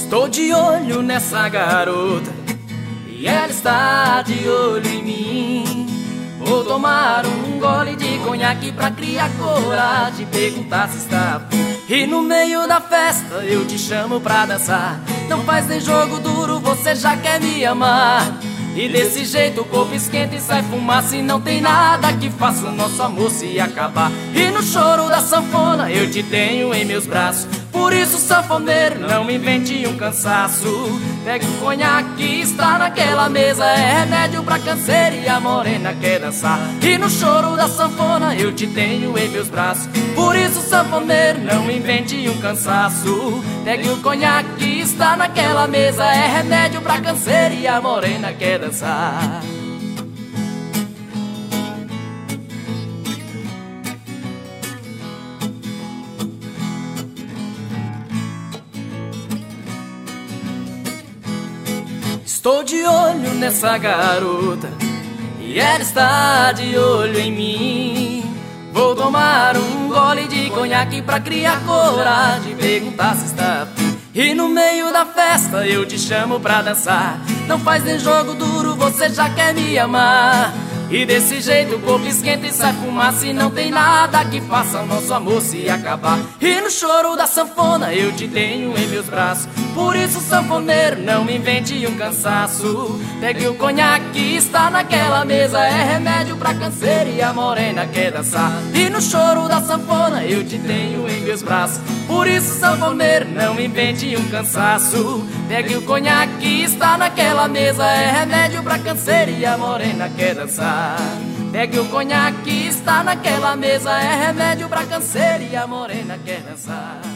Estou de olho nessa garota e ela está de olho em mim. Vou tomar um gole de conhaque pra criar coragem, perguntar se está afim. E no meio da festa eu te chamo pra dançar. Não faz nem jogo duro, você já quer me amar. E desse jeito o corpo esquenta e sai fumaça, e não tem nada que faça o nosso amor se acabar. E no choro da sanfona eu te tenho em meus braços. Por isso, sanfoneiro, não invente um cansaço. Pegue o conhaque, está naquela mesa, é remédio pra câncer e a morena quer dançar. E no choro da sanfona eu te tenho em meus braços. Por isso, sanfoneiro, não invente um cansaço. Pegue o conhaque, está naquela mesa, é remédio pra câncer e a morena quer dançar. Estou de olho nessa garota e ela está de olho em mim. Vou tomar um gole de conhaque pra criar coragem, perguntar se está afim. E no meio da festa eu te chamo pra dançar. Não faz nem jogo duro, você já quer me amar. E desse jeito o corpo esquenta e sai fumaça, e não tem nada que faça o nosso amor se acabar. E no choro da sanfona eu te tenho em meus braços. Por isso, sanfoneiro, não me invente um cansaço. Pegue o conhaque, está naquela mesa, é remédio pra câncer e a morena quer dançar. E no choro da sanfona eu te tenho em meus braços. Por isso, sanfoneiro, não me invente um cansaço. Pegue o conhaque, está naquela mesa, é remédio pra câncer e a morena quer dançar. Pegue o conhaque, está naquela mesa, é remédio pra câncer e a morena quer dançar.